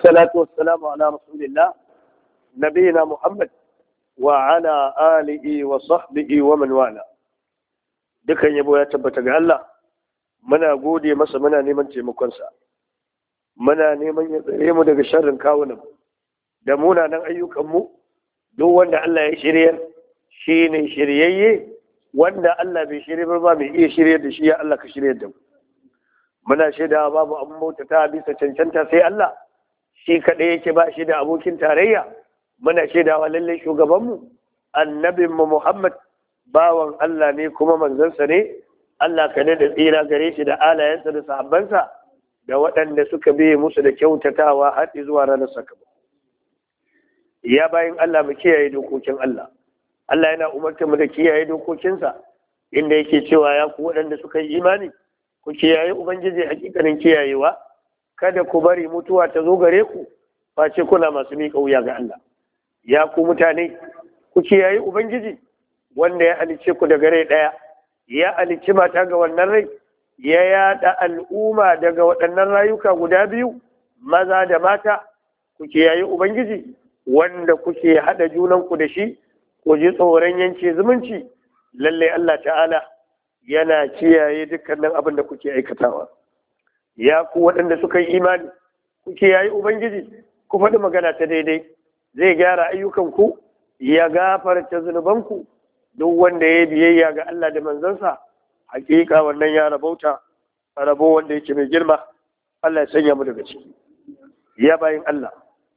والصلاة والسلام على رسول الله نبينا محمد وعلى آله وصحبه ومن والاه. dukan yabo ya tabbata ga Allah, muna gode masa, muna neman taimakonsa, muna neman ya tsare mu daga sharrin kawunan da munanan ayyukanmu. Duk wanda Allah ya shiryar shi ne shiryayye, wanda Allah bai shirye ba mai iya shiryar da shi. Ya Allah ka shiryar da mu. Muna shaida babu abin bautata bisa cancanta sai Allah, shi kaɗai yake ba shi da abokin tarayya. Muna shaidawa lallai shugabanmu annabinmu Muhammad bawan Allah ne kuma manzansa ne. Allah ka da tsira gare shi da alayensa da sahabbansa da waɗanda suka biye musu da kyautatawa har zuwa ranar sakamako. Ya bayin Allah, mu kiyaye dokokin Allah. Allah yana umartar mu da kiyaye dokokinsa, inda yake cewa ya ku waɗanda suka yi imani, ku kiyaye Ubangiji hakikanin kiyayewa, kada ku bari mutuwa ta zo gare ku face kuna masu miƙa wuya ga Allah. Ya ku mutane, ku kiyaye Ubangiji wanda ya halicce ku daga rai ɗaya, ya halicci mata ga wannan rai, ya yaɗa al'umma daga waɗannan rayuka guda biyu, maza da mata. Ku kiyaye Ubangiji wanda kuke haɗa junanku da shi, ku ji tsoron yanke zumunci. Lallai Allah ta'ala yana kiyaye dukkanin abin da kuke aikatawa. Ya ku waɗanda suka yi imani, ku kiyaye Ubangiji, ku faɗi magana ta daidai, zai gyara ayyukanku, ya gafarta zunubanku. Duk wanda ya biyayya ga Allah da manzansa, hakika wannan ya rabauta, rabo wanda yake mai girma. Allah ya sanya mu daga ciki. Ya bayin Allah,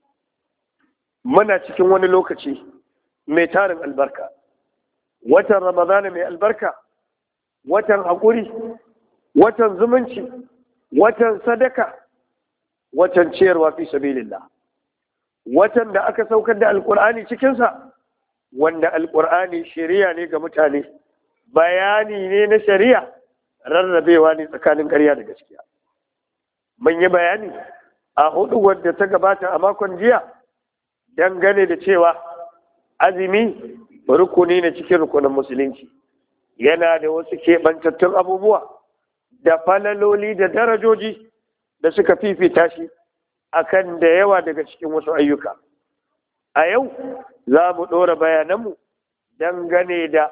muna cikin wani lokaci mai tarin albarka, watan Ramadana mai albarka, watan haƙuri, watan zumunci, watan sadaka, watan ciyarwa fi sabilillah, watan da aka saukar da alƙur'ani cikinsa, wanda alƙur'ani shari'a ne ga mutane, bayani ne na shari'a, rarrabewa ne tsakanin ƙarya da gaskiya. Mun yi bayani a hudu wadda ta gabata a makon jiya dangane da cewa azumi rukuni ne cikin rukunin musulunci, yana da wasu keɓantattun abubuwa da falaloli da darajoji da suka fifita shi akan da yawa daga cikin wasu ayyuka. A yau za mu ɗora bayananmu dangane da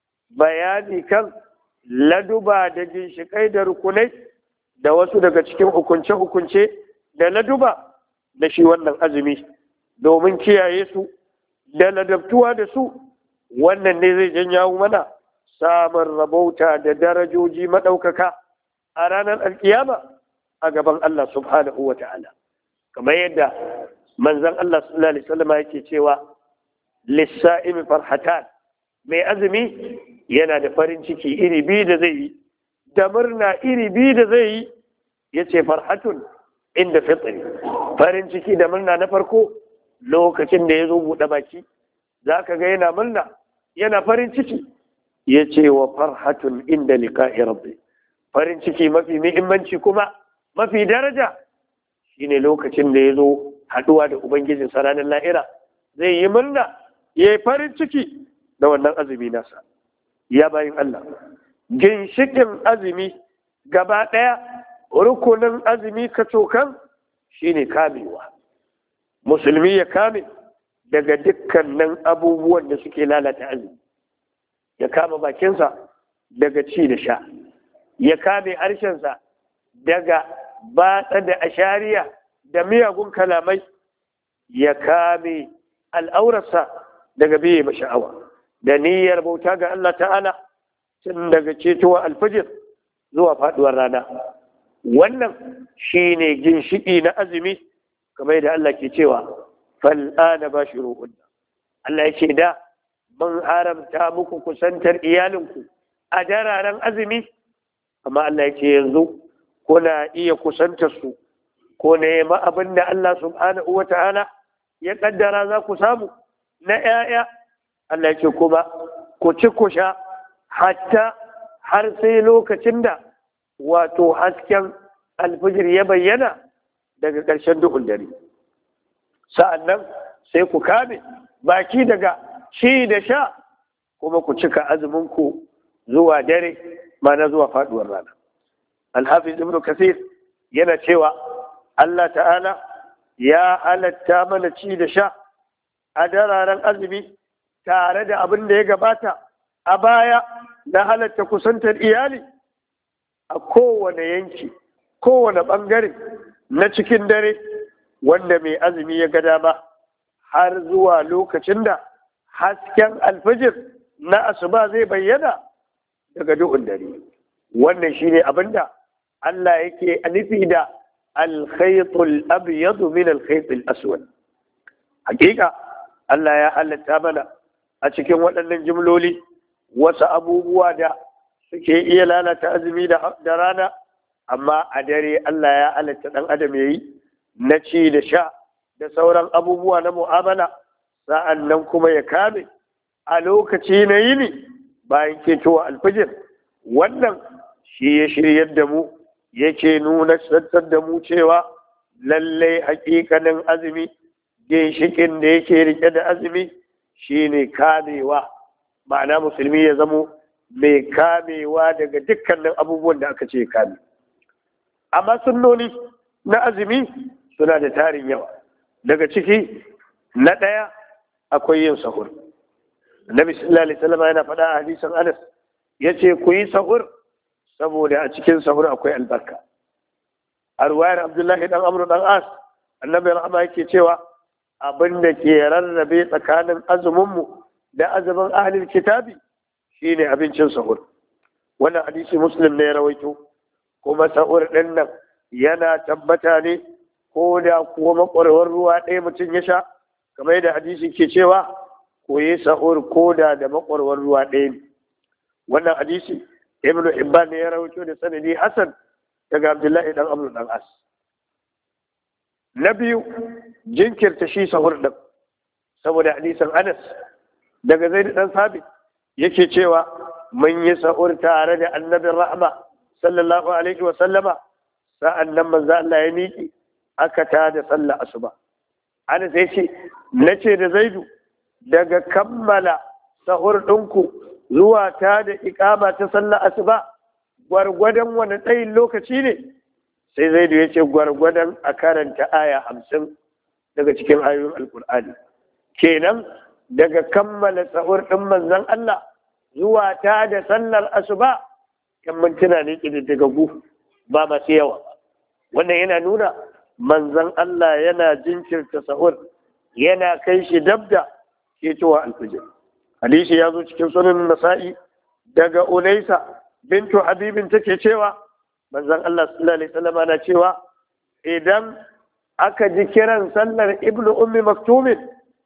bayani kan laduba da ginshiƙai da rukunai da wasu daga cikin hukunce-hukunce da laduba da shi wannan azumi, domin kiyaye su da ladabtuwa da su. Wannan ne zai janyawo mana samun rabauta da darajoji maɗaukaka a ranar alkiyama a gaban Allah subhanahu wa ta'ala, kamar yadda manzon Allah sallallahu alaihi wasallam yake cewa lissa'imi farhatan, mai azumi yana da farin ciki iri biyu da zai yi, da murna iri biyu da zai yi. Yace farhatun inda fitri, farin ciki da murna na farko lokacin da ya zo buɗe baki, za ka ga yana murna yana farin ciki. Yace wa farhatun inda liqa'i rabbi, farin ciki mafi muhimmanci kuma mafi daraja shine lokacin da ya zo haɗuwa da Ubangijinsa ranar lahira, zai yi murna ya yi farin ciki da wannan azumi nasa. Ya bayin Allah, ginshikin azumi gaba ɗaya, rukunin azumi kacokan shine kamewa. Musulmi ya kame daga dukkanin abubuwan da suke lalata azumi, ya kama bakinsa daga ci da sha, ya kame harshensa daga batsa da ashariya da miyagun kalamai, ya kame al'aurarsa daga biye masha'awa, da niyyar bauta ga Allah ta'ala tun daga cetowa alfajir zuwa faduwar rana. Wannan shi ne ginshiki na azumi, kamar da Allah ke cewa fal'ana ba shi roƙon. Allah ya ce da mun haramta muku kusantar iyalinku a dararen azumi, amma Allah ya ce yanzu kuna iya kusantar su ko nema abin da Allah subhanahu wa ta'ala ya kaddara za ku samu na ‘ya'ya. Allah ce kuma ku ci ku sha hatta har sai lokacin da wato hasken alfijir ya bayyana daga ƙarshen duhun dare. Sa'an nan sai ku kame baki daga ci da sha, kuma ku cika azuminku zuwa dare, mana zuwa faɗuwar rana. Alhafiz Ibn Kathir yana cewa Allah ta'ala ya halatta mana ci da sha a dararen azumi tare da abin da ya gabata a baya na halatta kusantar iyali a kowane yanki, kowane ɓangare na cikin dare wanda mai azumi ya ga dama har zuwa lokacin da hasken alfijir na asuba zai bayyana daga duhun dare. Wannan shine abinda Allah yake nufi da alkhaytul abyadu min alkhaytil aswad. Hakika Allah ya halatta mana a cikin waɗannan jimloli wasu abubuwa da suke iya lalata azumi da rana, amma a dare Allah ya halatta ɗan adam yayi na ci da sha da sauran abubuwa na mu'amala, sa'an nan kuma ya kame a lokaci na yini bayan ketowa alfijir. Wannan shi ya shiryar da mu, yake nuna sattar da mu cewa lallai hakikanin azumi, ginshikin da yake rike da azumi shine kamewa, ma'ana musulmi ya zamo mai kamewa daga dukkanin abubuwan da aka ce kame. Amma sunnoni na azumi suna da tarin yawa, daga ciki na ɗaya akwai yin sahur. Annabi sallallahu alaihi wasallam yana faɗa a hadisin Anas, yace ku yi sahur saboda a cikin sahur akwai albarka. A ruwayar Abdullahi dan Amr dan As, Annabi rahama yake cewa abin da ke rarrabe tsakanin azuminmu da azumin ahlul kitabi shine abincin sahur. Wannan hadisi Muslim ne ya rawaito, kuma sahur ɗin nan yana tabbata ne ko da kuwa makwarwar ruwa ɗaya mutum ya sha, kamar yadda hadisi ke cewa ko yi sahur ko da makwarwar ruwa ɗaya ne. Wannan hadisi Ibn Hibban ne ya rawaito da sanadi Hassan daga Abdullahi dan Amr dan As. Na biyu, jinkirta shi sahur ɗin, saboda hadisin Anas daga Zaid dan Sabit yake cewa mun yi sahur tare da annabin rahma sallallahu alaihi wa sallama, sa'an nan manzo Allah ya miƙe aka tada sallah asuba. Anas ya ce nace da Zaidu, daga kammala sahur ɗinku zuwa ta da iƙama ta sallah asuba gwargwadon wani tsayin lokaci ne? Sai Zaidu ya ce gwargwadon a karanta aya 50 daga cikin ayoyin Alƙur'ani. Kenan daga kammala sahur ɗin manzon Allah zuwa ta da sallar asuba kan mintuna ne ƙididdigaggu ba masu yawa. Wannan yana nuna manzon Allah yana jinkirta sahur, yana kai shi dabda ketowa alfijir. Hadisi ya zo cikin sunan Nasa'i daga Unaisa bintu Habibin take cewa manzon Allah sallallahu alaihi wasallam na cewa idan aka ji kiran sallar Ibnu Ummi Maktumin,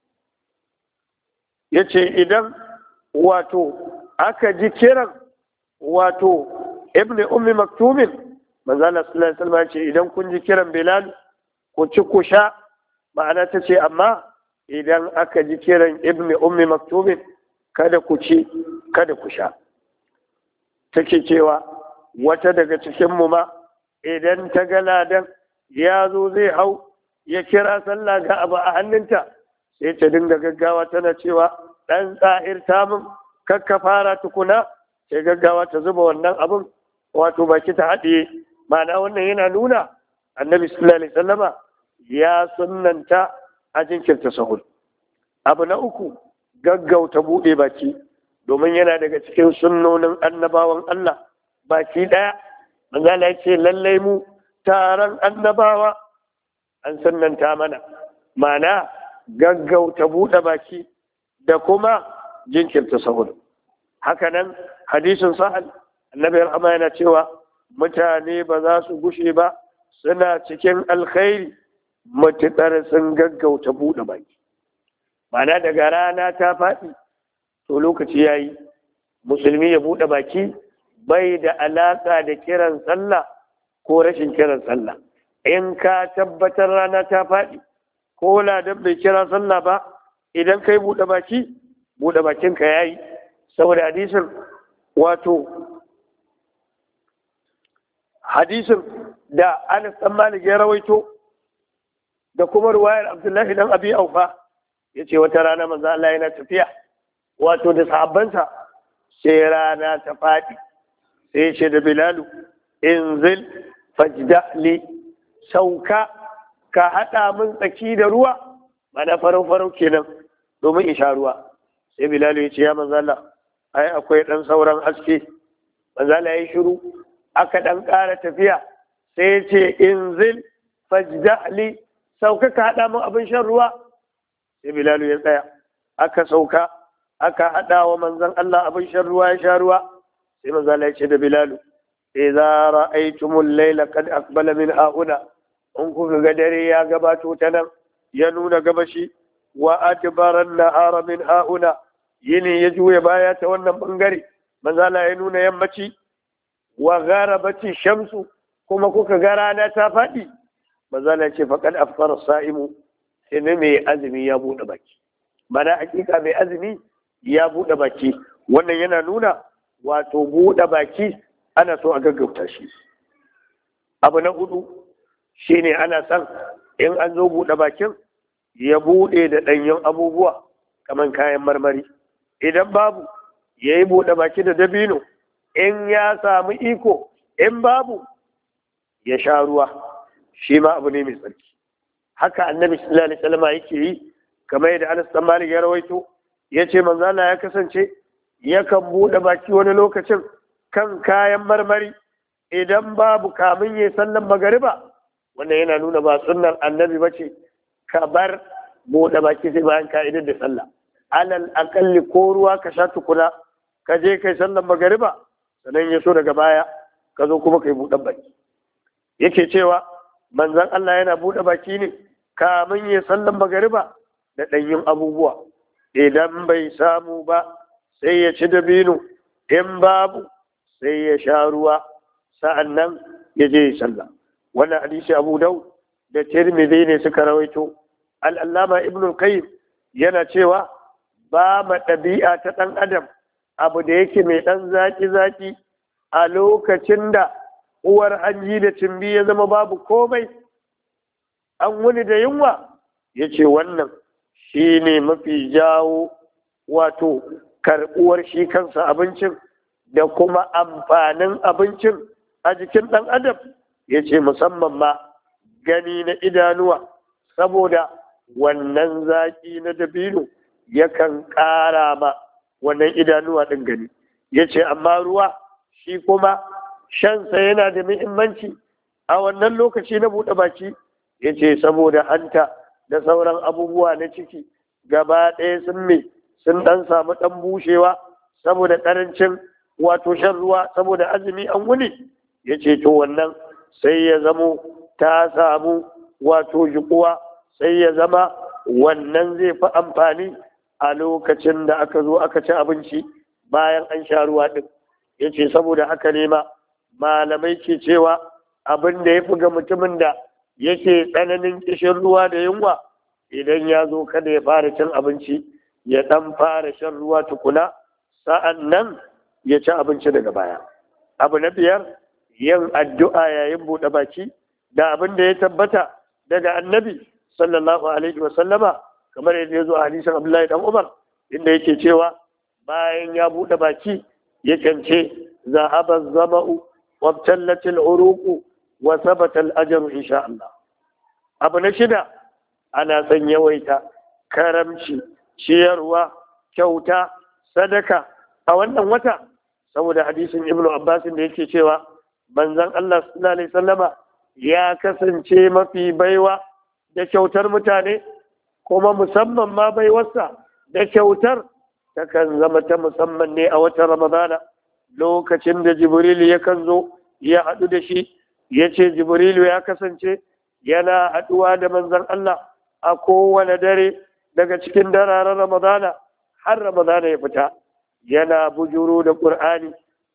yace idan wato aka ji kiran wato Ibnu Ummi Maktumin, manzon Allah sallallahu alaihi wasallam ce idan kun ji kiran Bilal ku ci ku sha, ma'ana ta ce amma idan aka ji kiran Ibnu Ummi Maktumin kada ku ci kada ku sha. Take cewa wata daga cikinmu ma idan ta ga ladan ya zo zai hau ya kira sallah ga abu a hannunta, sai ta dinga gaggawa tana cewa ɗan tsahir tamun kakka fara tukuna, sai gaggawa ta zuba wannan abun wato baki ta haɗiye. Ma'ana wannan yana nuna annabi sallallahu alaihi wasallama ya sunnanta a jinkirta sahur. Abu na uku, gaggauta buɗe baki, domin yana daga cikin sunnonin annabawan Allah baki ɗaya. Manzo Allah ya ce lallai mu taron annabawa an sunnanta mana, ma'ana gaggauta buɗe baki da kuma jinkirta sahur. Hakanan hadisin Sahal, annabi rahama yana cewa mutane ba za su gushe ba suna cikin alkhairi matuƙar sun gaggauta buɗe baki. Ma'ana daga rana ta faɗi to lokaci ya yi, musulmi ya buɗe baki bai da alaƙa da kiran sallah ko rashin kiran sallah. In ka tabbatar rana ta faɗi ko ladan bai kira sallah ba, idan kai buɗe bakinka ya yi, saboda hadisin da Anas ɗan Malik ya rawaito da kuma ruwayar Abdullahi dan Abi Aufa, ya ce wata rana manzo Allah yana tafiya wato da sahabbansa, sai rana ta faɗi, sai ce da Bilalu inzil fajda li, sauka ka haɗa min tsaki da ruwa mana farau-farau kenan domin in sha ruwa. Sai Bilal ya ce ya manzo Allah ai akwai ɗan sauran haske. Manzo Allah ya shiru, aka ɗan ƙara tafiya sai ya ce inzil fajda'li, sauka ka haɗa min abin shan ruwa. Sai Bilal ya tsaya, aka sauka aka haɗa wa manzon Allah abin shan ruwa ya sha ruwa. Sai manzo Allah ya ce da Bilal idza ra'aytumul layla qad aqbala min hauna, in kuka ga dare ya gabato ta nan ya nuna gabashi, wa adbara an-nahara min hauna, yini ya juya baya ta wannan bangare, manzo Allah ya nuna yammaci, wa gharabati shamsu, kuma kuka ga rana ta faɗi, manzo Allah ya ce faqad afṭara as-sa'imu, sai mai azumi ya buɗe baki. Mana hakika mai azumi ya buɗe baki. Wannan yana nuna wato buɗe baki ana so a gaggauta shi. Abu na hudu shine ana son in an zo buɗe bakin ya buɗe da ɗanyen abubuwa kamar kayan marmari. Idan babu ya yi buɗe baki da dabino in ya samu iko, in babu ya sha ruwa, shi ma abu ne mai tsarki. Haka annabi sallallahu alaihi wasallam yake yi, kamar yadda Anas bin Malik ya rawaito, yace manzo Allah ya kasance yakan buɗe baki wani lokacin kan kayan marmari idan babu kamin ya sallan magariba. Wannan yana nuna ba sunnar annabi bace ka bar buɗe baki sai bayan ka'idar da sallah. Alal akalli ko ruwa ka sha tukuna ka je kai sallan magariba, sannan ya so daga baya ka zo kuma kai buɗe baki. Yake cewa manzon Allah yana buɗe baki ne kamin ya sallan magariba da ɗanyin abubuwa. Idan bai samu ba sai ya ci dabino, in babu sai ya sha ruwa, sa'an nan ya je ya sallah. Wannan hadisi Abu Dawud da Tirmidhi ne suka rawaito. Al-Allama Ibn al-Qayyim yana cewa ba ma ɗabi'a ta ɗan adam abu da yake mai ɗan zaki-zaki a lokacin da uwar hanji da cimbi ya zama babu komai, an wuni da yunwa. Ya ce wannan shi ne mafi jawo wato karɓuwar shi kansa abincin da kuma amfanin abincin a jikin ɗan adam. Ya ce musamman ma gani na idanuwa, saboda wannan zaƙi na dabino yakan ƙara ma wannan idanuwa ɗin gani. Ya ce amma ruwa shi kuma shansa yana da muhimmanci a wannan lokaci na buɗe baki. Ya ce saboda hanta da sauran abubuwa na ciki gaba ɗaya sun ɗan samu ɗan bushewa saboda ƙarancin wato shan ruwa, saboda azumi an wuni. Ya ce to wannan sai ya zamo ta samu wato jikuwa, sai ya zama wannan zai fi amfani a lokacin da aka zo aka ci abinci bayan an sha ruwa ɗin. Ya ce saboda haka ne ma malamai ke cewa abin da ya fi ga mutumin da yake tsananin kishin ruwa da yunwa, idan ya zo kada ya fara cin abinci, ya ɗan fara shan ruwa tukuna, sa'an nan ya ci abinci daga baya. Abu na biyar, yin addu'a yayin buɗe baki da abin da ya tabbata daga annabi sallallahu alaihi wasallama, kamar yadda ya zo a hadisin Abdullahi dan Umar, inda yake cewa bayan ya buɗe baki yakan ce zahaba zama'u wabtallat al-uruqu wa thabata al-ajru insha Allah. Abu na shida, ana son yawaita karamci, ciyarwa, kyauta, sadaka a wannan wata, saboda hadisin Ibn Abbas da yake cewa manzon Allah sallallahu alaihi wasallama ya kasance mafi baiwa da kyautar mutane, kuma musamman ma baiwarsa da kyautar takan zama ta musamman ne a watan Ramadana, lokacin da Jibrilu yakan zo ya haɗu da shi. Ya ce Jibrilu ya kasance yana haɗuwa da manzon Allah a kowane dare daga cikin dararen Ramadana har Ramadana ya fita, yana bujuro da Qur'ani.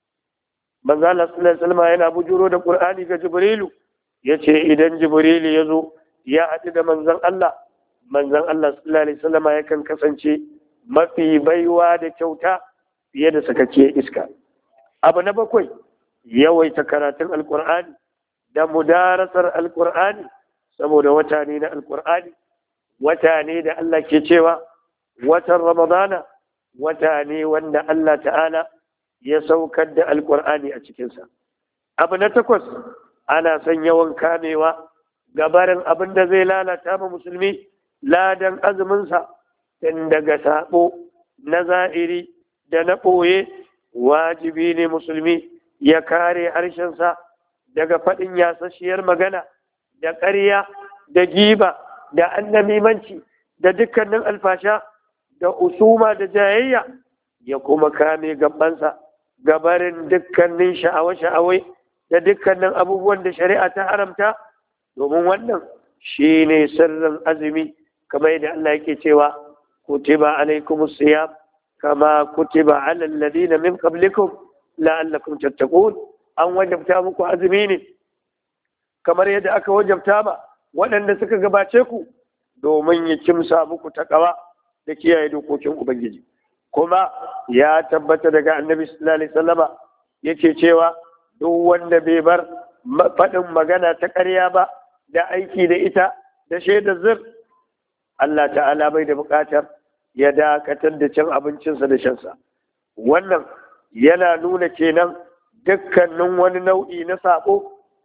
Manzon Allah sallallahu alaihi wasallam yana bujuro da Qur'ani ga Jibrilu. Ya ce idan Jibrilu ya zo ya haɗu da manzon Allah sallallahu alaihi wasallam yakan kasance mafi baiwa da kyauta fiye da sakakke iska. Abu na bakwai, yawaita karatun Alƙur'ani da mudarasar Alƙur'ani, saboda wata ne na Alƙur'ani, wata ne da Allah ke cewa watan Ramadana wata ne wanda Allah ta'ala ya saukar da Alƙur'ani a cikinsa. Abu na takwas, ana son yawan kamewa gabarin abin da zai lalata ma musulmi ladan azuminsa, tun daga sabo na zahiri da na ɓoye. Wajibi ne musulmi ya kare harshensa daga faɗin yasasshiyar magana da ƙarya da giba da annamimanci da dukkanin alfasha da usuma da jayayya, ya kuma kame gabansa gabarin dukkanin sha'awa-sha'awai da dukkanin abubuwan da shari'a ta haramta, domin wannan shi ne sirrin azumi, kamar yadda Allah yake cewa kutiba alaikumus siyam kama kutiba alal ladina min qablikum la'allakum tattaqun. An wajabta muku azumi ne kamar yadda aka wajabta ba waɗanda suka gabace ku, domin ya kimsa muku takawa da kiyaye dokokin Ubangiji. Kuma ya tabbata daga Annabi sallallahu alaihi wasallama yake cewa duk wanda bai bar faɗin magana ta ƙarya ba da aiki da ita da shaidar zur, Allah ta'ala bai da buƙatar ya dakatar da cin abincinsa da shansa. Wannan yana nuna kenan dukkanin wani nau'i na saɓo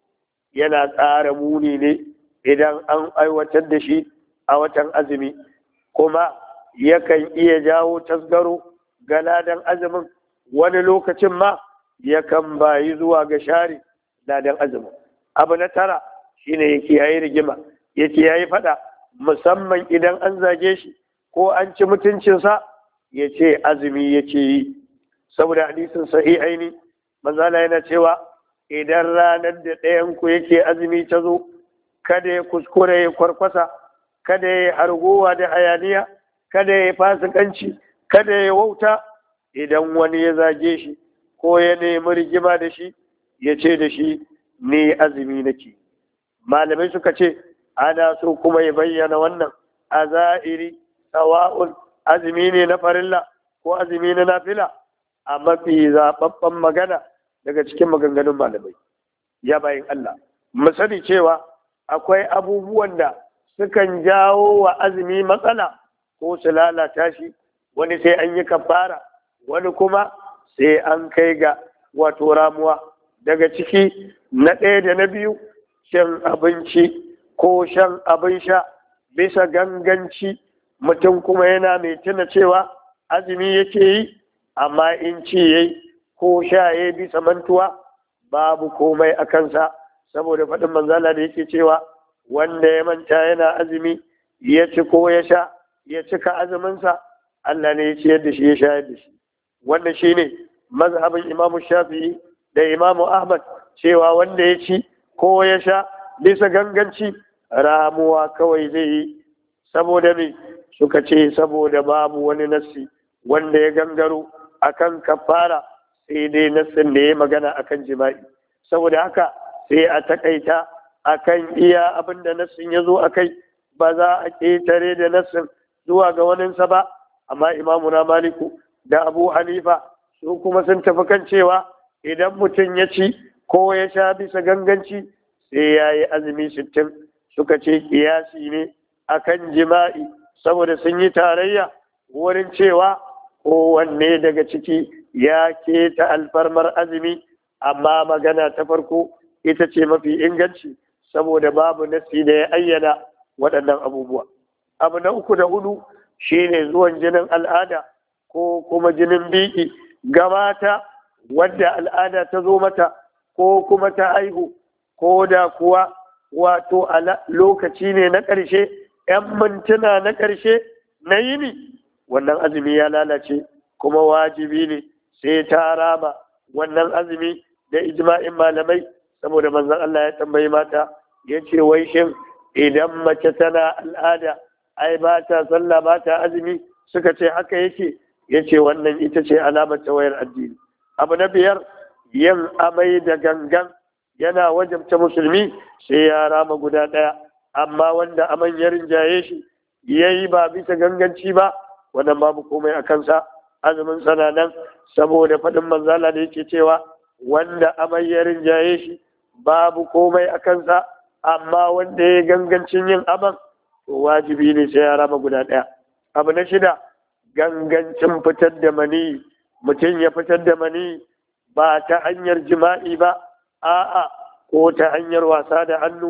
yana ƙara muni ne idan an aiwatar da shi a watan azumi, kuma yakan iya jawo tasgaro ga ladan azumin, wani lokacin ma yakan bayi zuwa ga share ladan azumin. Abu na tara shine ya kiyaye rigima, ya kiyaye faɗa, musamman idan an zage shi ko an ci mutuncinsa, ya ce azumi yake yi, saboda hadisin sahihaini manzala yana cewa idan ranar da ɗayanku yake azumi ta zo, kada ya kuskure ya kwarkwasa, kada ya hargowa da hayaniya, kada ya fasikanci, kada ya wauta. Idan wani ya zage shi ko ya nemi rigima da shi, ya ce da shi ni azumi nake. Malamai suka ce ana so kuma ya bayyana wannan a zahiri, sawa'un azumi ne na farilla ko azumi na nafila, a mafi zaɓaɓɓen magana daga cikin maganganun malamai. Ya bayin Allah, mu sani cewa akwai abubuwan da sukan jawo wa azumi matsala ko su lalata shi, wani sai an yi kafara, wani kuma sai an kai ga wato ramuwa. Daga ciki na ɗaya da na biyu, shan abinci ko shan abin sha bisa ganganci, mutum kuma yana mai tuna cewa azumi yake yi, amma in ci yayi ko sha yayi bisa mantuwa, babu komai a kansa, saboda faɗin manzala da yake cewa wanda ya manta yana azumi ya ci ko ya sha ya cika azuminsa, Allah ne ya ciyar da shi ya shayar da shi. Wannan shine mazhabin Imamu Shafi'i da Imamu Ahmad, cewa wanda ya ci ko ya sha bisa ganganci ramuwa kawai zai yi. Saboda me suka ce? Saboda babu wani nassi wanda ya gangaro akan kafara, sai dai nassin da ya magana akan jima'i. Saboda haka sai a takaita akan iya abin da nassin ya zo a kai, ba za a ƙetare da nassin zuwa ga waninsa ba. Amma imamuna Maliku da Abu Hanifa su kuma sun tafi kan cewa idan mutum ya ci ko ya sha bisa ganganci sai ya yi azumi 60. Suka ce kiyasi ne akan jima'i, saboda sun yi tarayya wurin cewa kowanne daga ciki ya keta alfarmar azumi. Amma magana ta farko ita ce mafi inganci, saboda babu nasi da ya ayyana waɗannan abubuwa. Abu na uku da hudu shine zuwan jinin al'ada ko kuma jinin biki ga mata wadda al'ada ta zo mata ko kuma ta haihu, ko da kuwa wato lokaci ne na ƙarshe, 'yan mintuna na ƙarshe na yini, wannan azumi ya lalace, kuma wajibi ne sai ta rama wannan azumi da ijma'in malamai. Saboda manzon Allah ya tambayi mata, ya ce wai shin idan mace tana al'ada ai ba ta sallah ba ta azumi? Suka ce haka yake. Ya ce wannan ita ce alamar tawayar addini. Abu na biyar, yin amai da gangan yana wajabta musulmi sai ya rama guda ɗaya, amma wanda aman ya rinjaye shi ya yi ba bisa ganganci ba, wannan babu komai a kansa, azumin sana nan, saboda faɗin manzala da yake cewa wanda aman ya rinjaye shi babu komai a kansa, amma wanda ya gangancin yin aman to wajibi ne sai ya rama guda ɗaya. Abu na shida, gangancin fitar da mani, mutum ya fitar da mani ba ta hanyar jima'i ba, a'a, ko ta hanyar wasa da hannu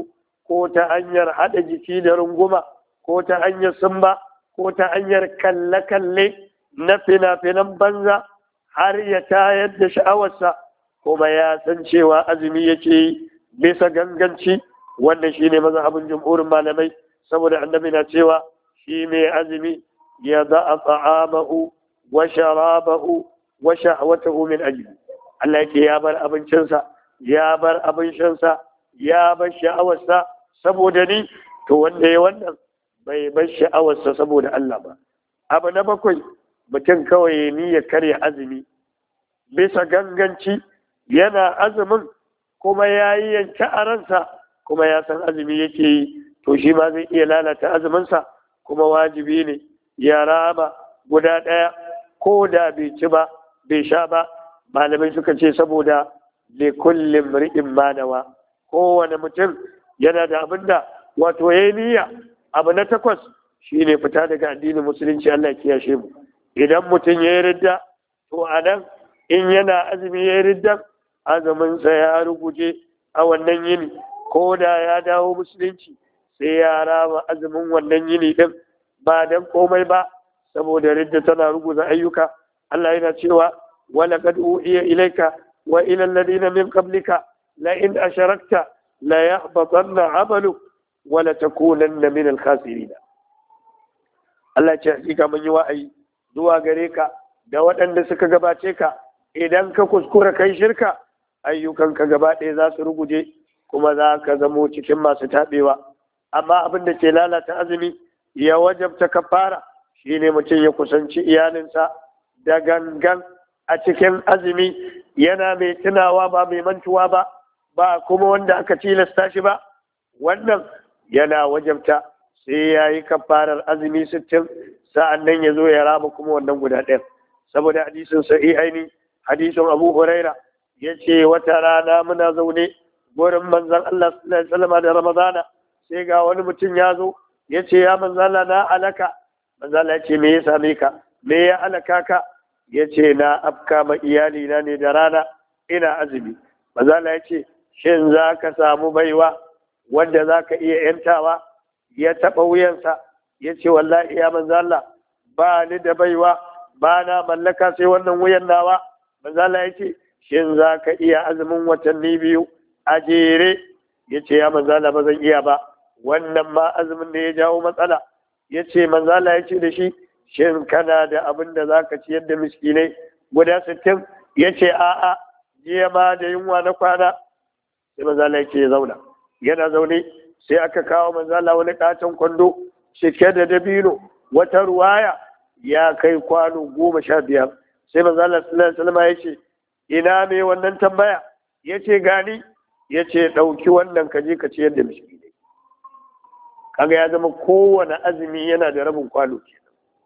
ko ta hanyar haɗa jiki da runguma ko ta hanyar sumba ko ta hanyar kalle-kalle na fina-finan banza har ya tayar da sha'awarsa kuma ya san cewa azumi yake yi bisa ganganci. wannan shine mazhabin jumhurin malamai saboda annabi na cewa shi mai azumi ya za'a ta'amahu wa sharabahu wa shahwatahu min ajli. Allah yake ya bar abincinsa ya bar abin shansa ya bar sha'awarsa saboda ni. to wanda ya wannan bai bar sha'awarsa saboda Allah ba. abu na 7, mutum kawai ya karya azumi bisa ganganci, yana azumin kuma ya yi yanke a ransa kuma ya san azumi yake yi, to shi ma zai iya lalata azuminsa kuma wajibi ne ya rama guda ɗaya ko da bai ci ba bai sha ba. malamai suka ce saboda li kulli mri'in ma nawa, kowane mutum yana da abin da wato yayi niyya. abu na 8 shine fita daga addinin musulunci. Allah ya kiyashe mu. idan mutum yayi ridda, to anan in yana azumi yayi ridda, azumin sa ya ruguje a wannan yini, ko da ya dawo musulunci sai ya rama azumin wannan yini din, ba dan komai ba saboda ridda tana ruguza ayyuka. Allah yana cewa ولقد أوحي إليك وإلى الذين من قبلك لئن أشركت ليحبطن عملك ولتكونن من الخاسرين. Allah ce hakika mun yi wa'ayi zuwa gare ka da waɗanda suka gabace ka, idan ka kuskura kai shirka ayyukanka gaba ɗaya za su ruguje kuma za ka zamo cikin masu taɓewa. amma abin da ke lalata azumi ya wajabta kafara shine mutum ya kusanci iyalinsa da gangan a cikin azumi, yana mai tunawa ba mai mantuwa ba, ba kuma wanda aka tilasta shi ba. wannan yana wajabta sai ya yi kafarar azumi 60, sa'an nan ya zo ya rama kuma wannan guda ɗaya. saboda hadisin sahihaini, hadisin Abu Huraira ya ce wata rana muna zaune gurin manzon Allah sallallahu alaihi wasallam da Ramadana, sai ga wani mutum ya zo ya ce ya manzon Allah na alaka. manzon Allah ya ce me ya same ka, me ya alaka ka? ya ce na afka ma iyalina ne da rana ina azumi. manzon Allah ya ce shin za ka samu baiwa wanda za ka iya yantawa? ya taɓa wuyansa ya ce wallahi ya manzon Allah ba ni da baiwa, ba na mallaka sai wannan wuyan nawa. manzon Allah ya ce shin za ka iya azumin watanni 2 a jere? ya ce ya manzon Allah ba zan iya ba. wannan ma azumin da ya jawo matsala. ya ce manzon Allah ya ce da shi shin kana da abin da za ka ciyar da miskinai guda 60? ya ce a'a, jiya ma da yunwa na kwana. sai manzon Allah ya ce ya zauna. yana zaune sai aka kawo manzon Allah wani katon kwando cike da dabino, wata ruwaya ya kai kwano 15. sai manzon Allah sallallahu alaihi wasallam ya ce ina mai wannan tambaya? ya ce gani. ya ce ɗauki wannan ka je ka ciyar da miskinai. kaga ya zama kowane azumi yana da rabin kwano kenan.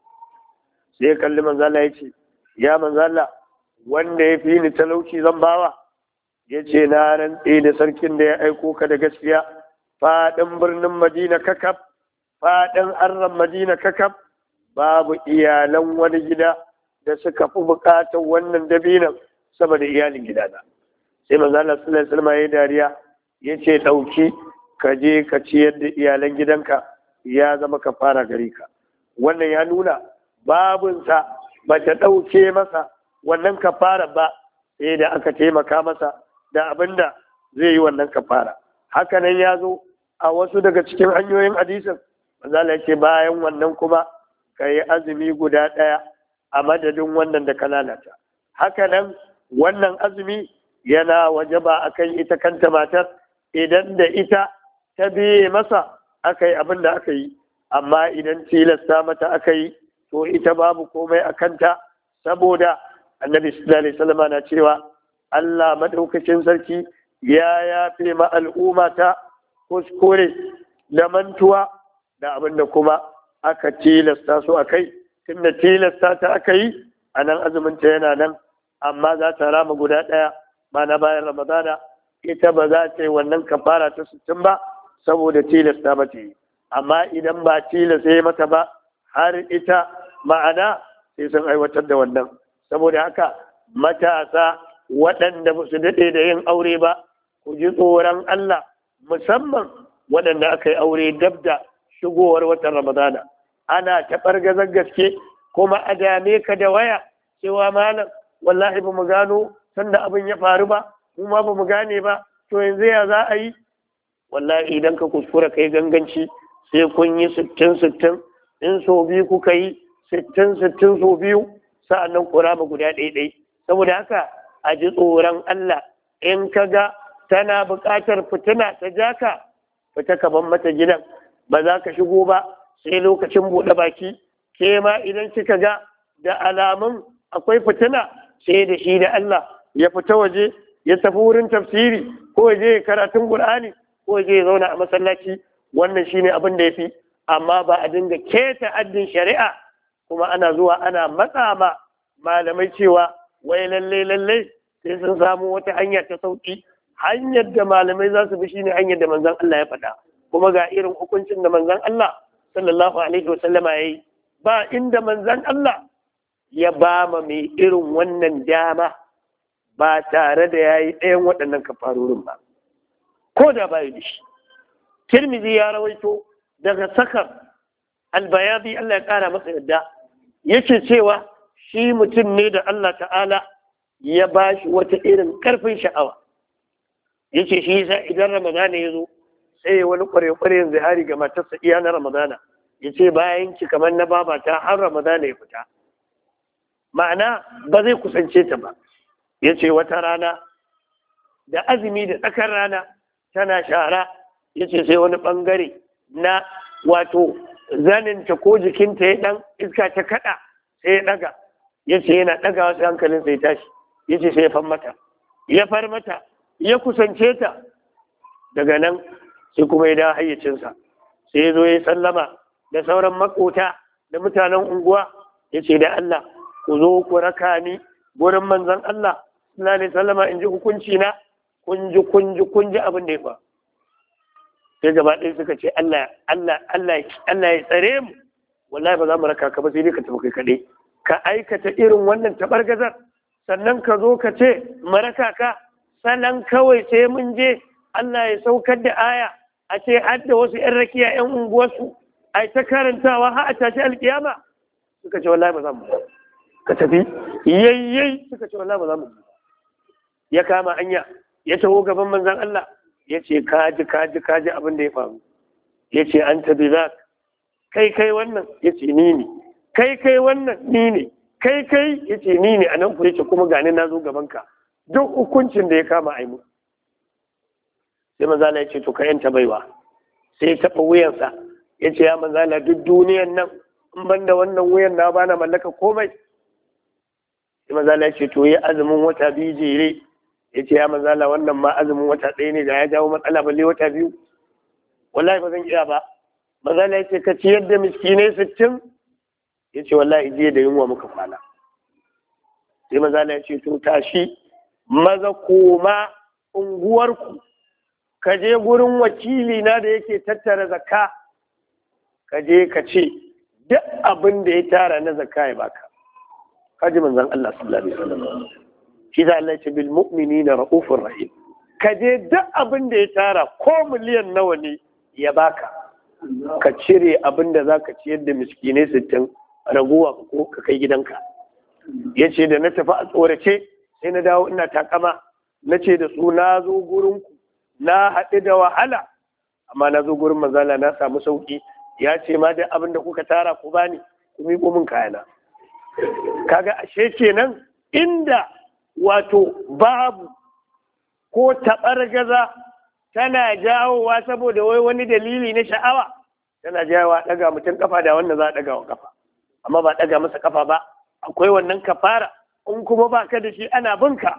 sai kalli manzala ya ce ya manzala wanda ya fi ni talauci zan bawa? ya ce na rantse da sarkin da ya aiko ka da gaskiya, faɗin birnin Madina kakaf, faɗin arran Madina kakaf, babu iyalan wani gida da suka fi buƙatar wannan dabinan saboda iyalin gidana. sai manzala sallallahu alaihi wasallam ya dariya ya ce ɗauki ka je ka ciyar da iyalan gidanka, ya zama ka fara gare ka. wannan ya nuna babunsa ba ta ɗauke masa wannan kafara ba, sai da aka taimaka masa da abin da zai yi wannan kafara. hakanan ya zo a wasu daga cikin hanyoyin hadisin, manzala ya ce bayan wannan kuma ka yi azumi guda ɗaya a madadin wannan da ka lalata. hakanan wannan azumi yana wajaba akan ita kanta matar, idan da ita ta biye masa aka yi abin da aka yi. amma idan tilasta mata aka yi, to ita babu komai a kanta, saboda annabi sallallahu alaihi wasallam na cewa Allah madaukakin sarki ya yafe ma al'umma ta kuskure da mantuwa da abin da kuma aka tilasta su akai. tunda tilasta ta aka yi, a nan azumin ta yana nan, amma za ta rama guda ɗaya mana bayan Ramadana. ita ba za ta yi wannan kafara ta 60 ba saboda tilasta ba ta yi. amma idan ba tilasta ya mata ba, har ita ma'ana sai sun aiwatar da wannan. saboda haka matasa waɗanda ba su daɗe da yin aure ba, ku ji tsoron Allah, musamman waɗanda aka yi aure dab da shigowar watan ramadana ana taɓar gazar gaske kuma a dame ka da waya cewa malam wallahi ba mu gano sanda abin ya faru ba mu ma ba mu gane ba to yanzu ya za a yi wallahi idan ka kuskura kai ganganci sai kun yi 60-60 in so biyu kuka yi 60-60 so biyu sa'annan ku rama guda ɗaiɗai saboda haka a ji tsoron Allah in ka ga tana buƙatar fitina ta jaka fita ka ban mata gidan ba za ka shigo ba sai lokacin buɗe baki ke ma idan kika ga da alamun akwai fitina sai da shi da Allah ya fita waje ya tafi wurin tafsiri ko ya je karatun Qur'ani ko ya je ya zauna a masallaci wannan shine abin da yafi amma ba a dinga keta addin shari'a kuma ana zuwa ana matsa ma malamai cewa wai lalle sai sun samu wata hanya ta sauki hanyar da malamai za su bi shine hanyar da manzon Allah ya faɗa kuma ga irin hukuncin da manzon Allah sallallahu alaihi wasallama yayi ba inda manzon Allah ya ba ma mai irin wannan dama ba tare da yayi ɗayan waɗannan kafarorin ba ko da ba yi shi Tirmidhi ya rawaito daga Sakar Al-Bayadi Allah ya ƙara masa yadda yake cewa shi mutum ne da Allah ta'ala ya ba shi wata irin ƙarfin sha'awa yace shi yasa idan Ramadana ya zo sai wani ƙware-ƙwaren zihari ga matarsa iya na Ramadana yace bayan ki kamar na babata har Ramadana ya fita ma'ana ba zai kusance ta ba yace wata rana da azumi da tsakar rana tana shara yace sai wani bangare na wato zaninta ko jikinta ya dan iska ta kada sai ya daga yace yana daga wasu hankalin sai tashi yace sai ya far mata ya kusance ta daga nan sai kuma ya dawo hayyacinsa sai ya zo ya sallama da sauran makota da mutanen unguwa yace da Allah ku zo ku raka ni gurin manzon Allah sallallahu alaihi wasallama in ji hukunci na kun ji abin da ya fa sai gaba ɗaya suka ce Allah ya tsare mu wallahi ba za mu raka ka ba sai dai ka tafi kai kaɗai ka aikata irin wannan tabargazar sannan ka zo ka ce mu raka ka sannan kawai sai mun je Allah ya saukar da aya a ce hadda wasu ƴan rakiya ƴan unguwarsu a ta karantawa har a tashi alkiyama suka ce wallahi ba za mu ka tafi yayyai suka ce wallahi ba za mu ya kama hanya ya taho gaban manzon Allah ya ce kaji abin da ya faru ya ce an tabi za kai wannan ya ce ni ne kai wannan ni ne kai ya ce ni ne a nan ku yake kuma gani na zo gabanka duk hukuncin da ya kama aimu sai manzala ya ce to ka yanta baiwa sai ya taɓa wuyansa ya ce ya manzala duk duniyan nan in ban da wannan wuyan na bana mallaka komai sai manzala ya ce to yi azumin wata biyu jere ya ce ya manzala wannan ma azumin wata ɗaya ne da ya jawo matsala balle wata biyu wallahi ba zan iya ba manzala ya ce ka ciyar da miskinai 60 ya ce wallahi jiya da yunwa muka kwana sai manzala ya ce to tashi maza koma unguwarku ka je gurin wakili na da yake tattara zakka ka je ka ce duk abin da ya tara na zakka ya baka kaji manzon Allah sallallahu alaihi wasallam shi da Allah ce bil mu'minina ra'ufur rahim ka je duk abin da ya tara ko miliyan nawa ne ya baka ka cire abin da zaka ciyar da miskinai 60 raguwa ko ka kai gidanka yace da na tafi a tsorace sai na dawo ina takama nace da su na zo gurin ku na haɗu da wahala amma na zo gurin manzala na samu sauki ya ce ma da abin da kuka tara ku bani ku miƙo min kayana kaga ashe kenan inda wato babu ko taɓargaza tana jawowa saboda wai wani dalili na sha'awa tana jawowa ɗaga mutum kafa da wannan za a ɗaga wa kafa amma ba ɗaga masa kafa ba akwai wannan kafara in kuma ba ka da shi ana binka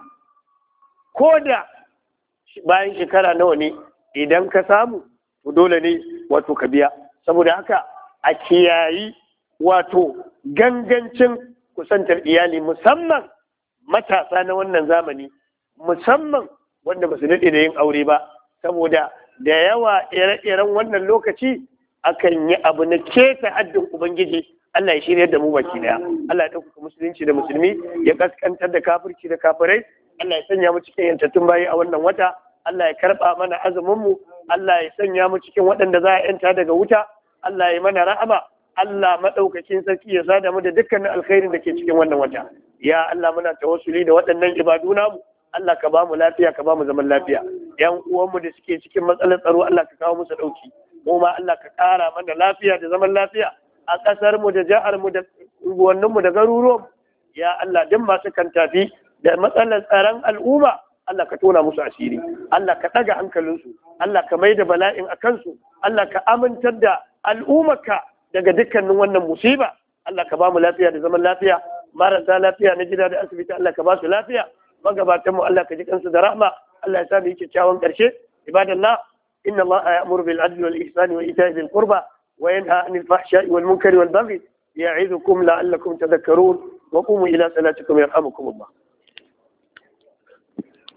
ko da bayan shekara nawa ne idan ka samu to dole ne wato ka biya saboda haka a kiyayi wato gangancin kusantar iyali musamman matasa na wannan zamani musamman wanda ba su daɗe da yin aure ba saboda da yawa ire-iren wannan lokaci akan yi abu na keta haddin ubangiji Allah ya shirya da mu baki daya Allah ya ɗaukaka musulunci da musulmi ya kaskantar da kafirci da kafirai Allah ya sanya mu cikin yantattun bayi a wannan wata Allah ya karɓa mana azuminmu, Allah ya sanya mu cikin waɗanda za a yanta daga wuta, Allah ya mana rahama, Allah maɗaukakin sarki ya sada mu da dukkanin alkhairin da ke cikin wannan wata. Ya Allah muna tawassuli da waɗannan ibadu namu, Allah ka ba mu lafiya, ka ba mu zaman lafiya. Yan uwanmu da suke cikin matsalar tsaro, Allah ka kawo musu ɗauki. Mu ma Allah ka ƙara mana lafiya da zaman lafiya a ƙasar mu da jihar mu da unguwannin mu da garuruwan. Ya Allah duk masu kantafi da matsalar tsaron al'umma, Allah ka tona musu asiri, Allah ka ɗaga hankalinsu, Allah ka mai da bala'in a kansu, Allah ka amintar da al'ummarka daga dukkanin wannan musiba. Allah ka ba mu lafiya da zaman lafiya, marasa lafiya na gida da asibiti Allah ka ba su lafiya, magabatan mu Allah ka ji kansu da rahma, Allah ya sa mu yi kyakkyawan ƙarshe. Ibadallah, inna Allah ya'muru bil adli wal ihsani wa ita'i dhil qurba wa yanha 'anil fahsha'i wal munkari wal baghi ya'idukum la'allakum tadhakkarun wa qumu ila salatikum yarhamukum Allah.